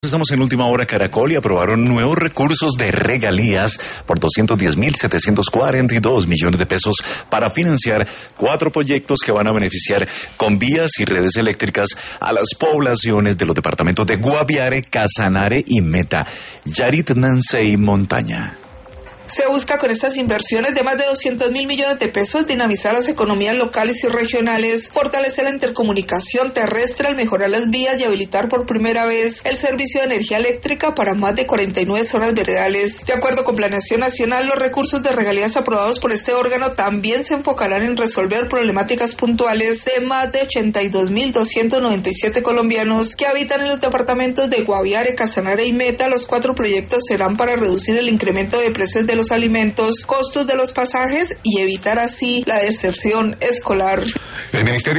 Estamos en Última Hora Caracol y aprobaron nuevos recursos de regalías por 210.742 millones de pesos para financiar 4 proyectos que van a beneficiar con vías y redes eléctricas a las poblaciones de los departamentos de Guaviare, Casanare y Meta. Yarit Nansei Montaña. Se busca con estas inversiones de más de 200.000 millones de pesos dinamizar las economías locales y regionales, fortalecer la intercomunicación terrestre al mejorar las vías y habilitar por primera vez el servicio de energía eléctrica para más de 49 zonas veredales. De acuerdo con Planeación Nacional, los recursos de regalías aprobados por este órgano también se enfocarán en resolver problemáticas puntuales de más de 82.297 colombianos que habitan en los departamentos de Guaviare, Casanare y Meta. Los 4 proyectos serán para reducir el incremento de precios de los alimentos, costos de los pasajes y evitar así la deserción escolar. El Ministerio